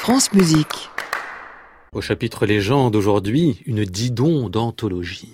France Musique. Au chapitre légende aujourd'hui, une Didon d'anthologie.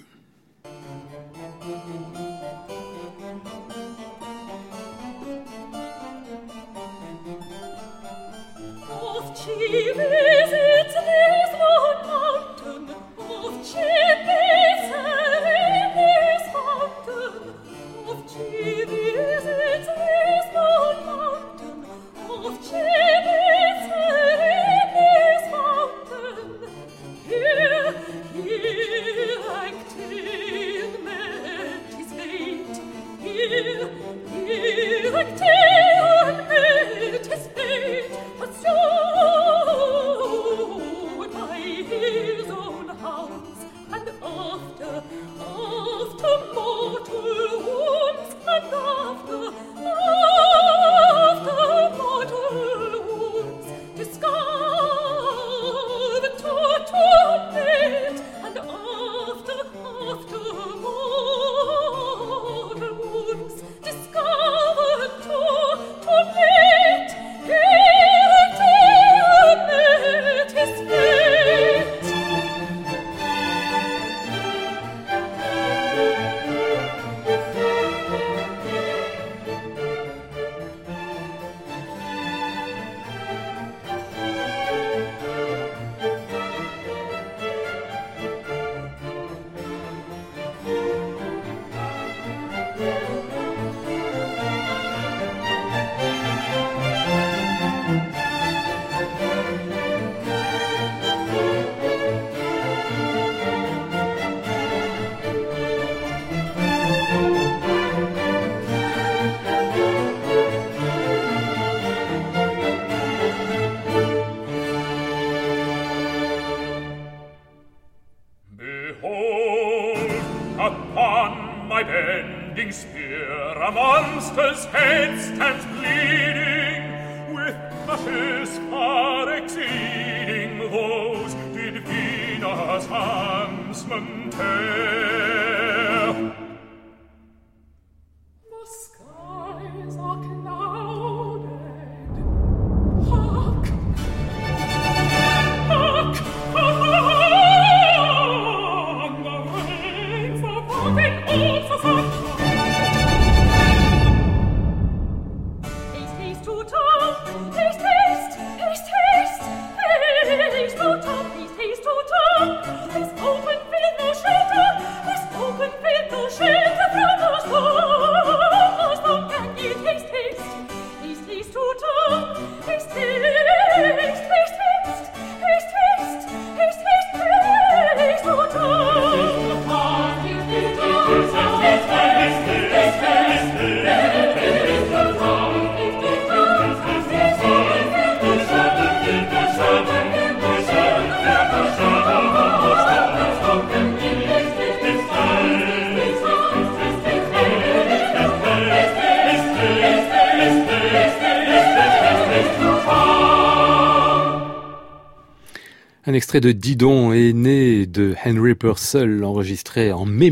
Un extrait de Didon est né de Henry Purcell, enregistré en mai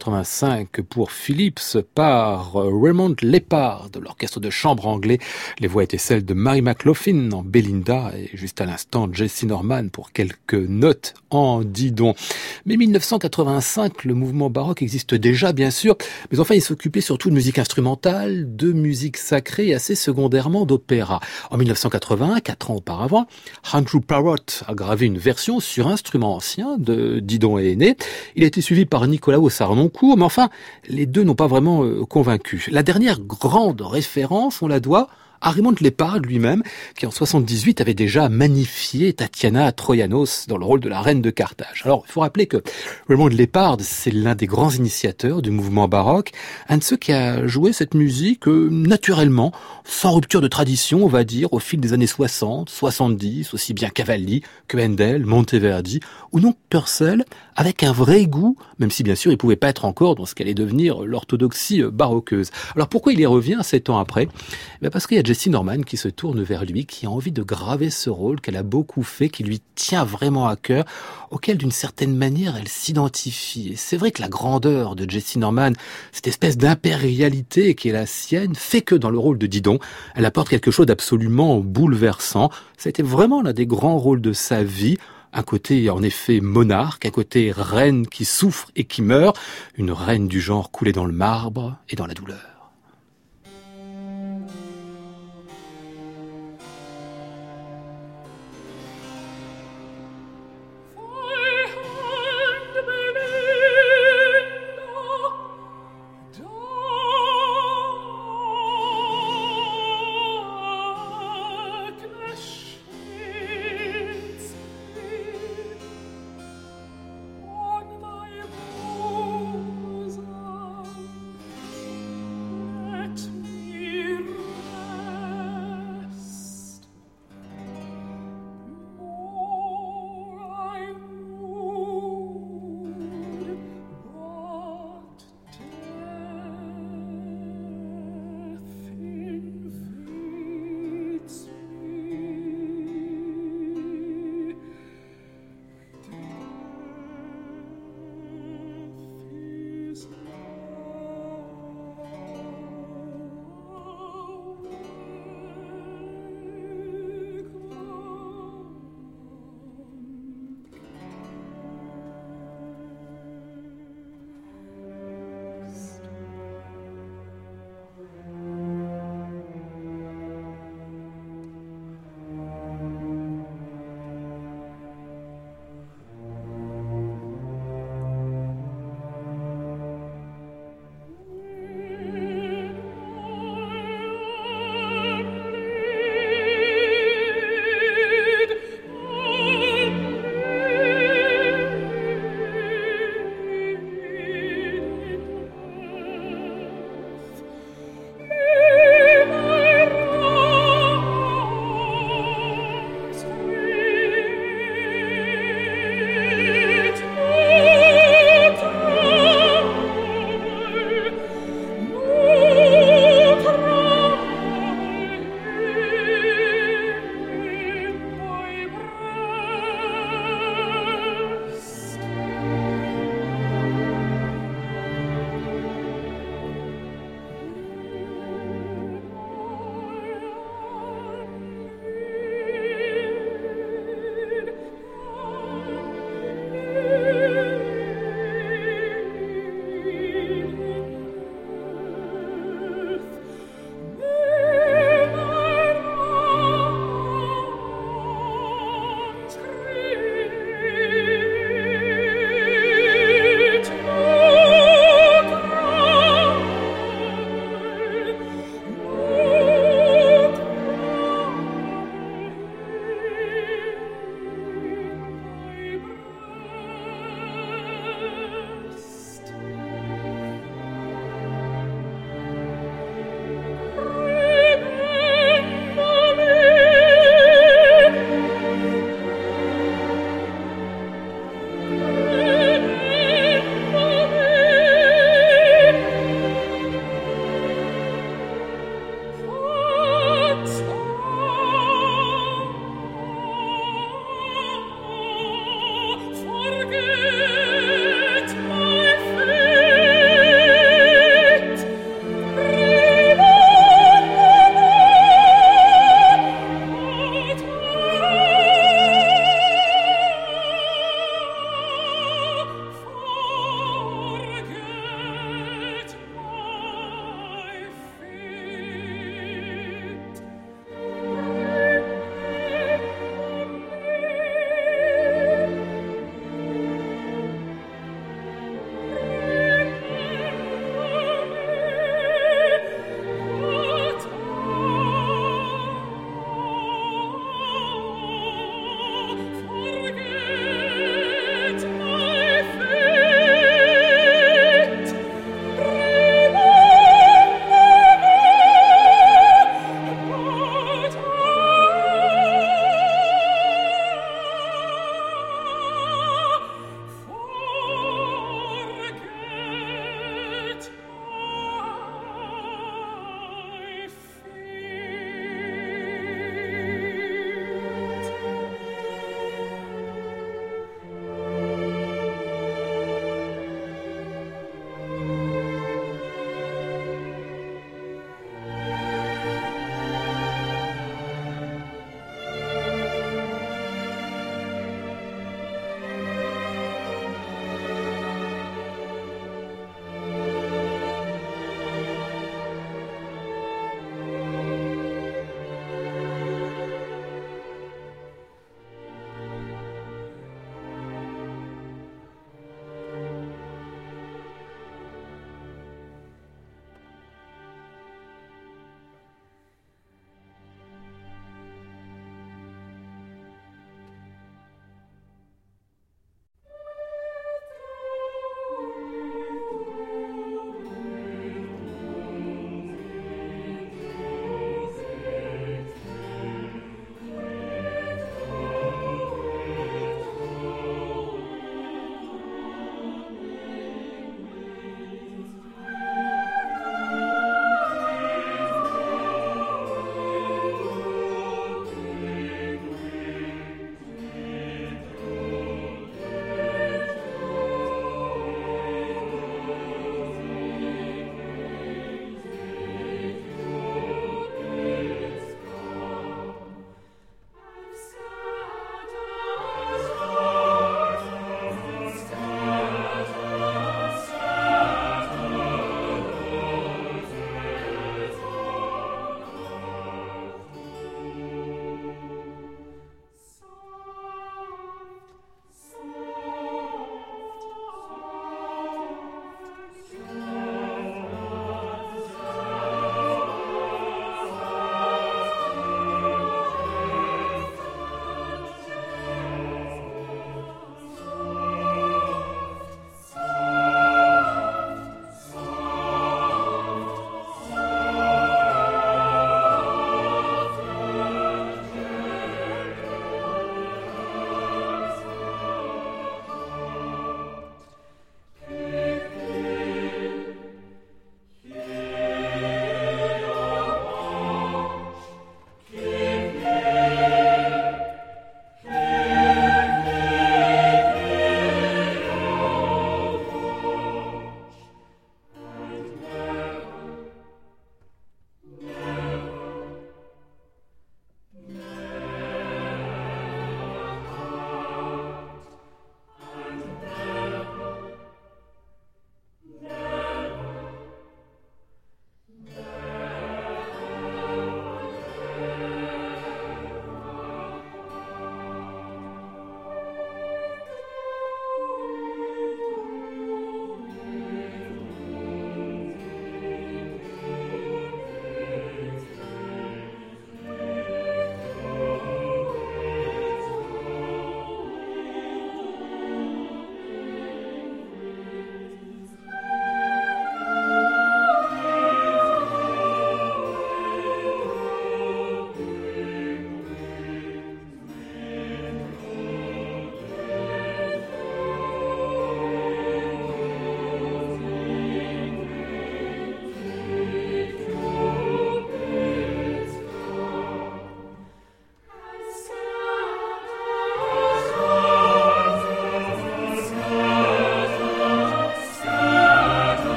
1985 pour Philips par Raymond Leppard de l'orchestre de chambre anglais. Les voix étaient celles de Mary McLaughlin en Belinda et juste à l'instant Jesse Norman pour quelques notes en Didon. Mais 1985, le mouvement baroque existe déjà bien sûr, mais enfin il s'occupait surtout de musique instrumentale, de musique sacrée et assez secondairement d'opéra. En 1981, 4 ans auparavant, Andrew Parrott a gravé une version sur instrument ancien de Didon et Aîné. Il a été suivi par Nicolas Haussard-Noncourt, mais enfin, les deux n'ont pas vraiment convaincu. La dernière grande référence, on la doit à Raymond Leppard lui-même, qui en 78 avait déjà magnifié Tatiana Troyanos dans le rôle de la reine de Carthage. Alors, il faut rappeler que Raymond Leppard, c'est l'un des grands initiateurs du mouvement baroque, un de ceux qui a joué cette musique naturellement, sans rupture de tradition, on va dire, au fil des années 60, 70, aussi bien Cavalli que Handel, Monteverdi, ou non Purcell, avec un vrai goût, même si bien sûr il pouvait pas être encore dans ce qu'allait devenir l'orthodoxie baroqueuse. Alors pourquoi il y revient 7 ans après ? Parce qu'il y a Jessie Norman qui se tourne vers lui, qui a envie de graver ce rôle qu'elle a beaucoup fait, qui lui tient vraiment à cœur, auquel d'une certaine manière elle s'identifie. Et c'est vrai que la grandeur de Jessie Norman, cette espèce d'impérialité qui est la sienne, fait que dans le rôle de Didon, elle apporte quelque chose d'absolument bouleversant. Ça a été vraiment l'un des grands rôles de sa vie. Un côté, en effet, monarque, un côté reine qui souffre et qui meurt, une reine du genre coulée dans le marbre et dans la douleur.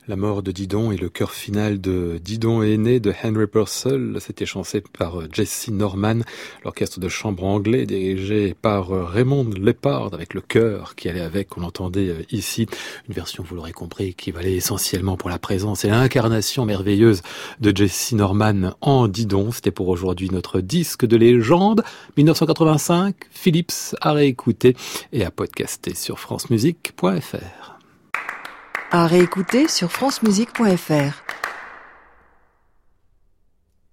La mort de Didon et le chœur final de Didon est né de Henry Purcell. C'était chanté par Jesse Norman, l'orchestre de chambre anglais dirigé par Raymond Leppard avec le chœur qui allait avec, qu'on entendait ici. Une version, vous l'aurez compris, qui valait essentiellement pour la présence et l'incarnation merveilleuse de Jesse Norman en Didon. C'était pour aujourd'hui notre disque de légende 1985. Philips à réécouter et à podcaster sur francemusique.fr. À réécouter sur francemusique.fr.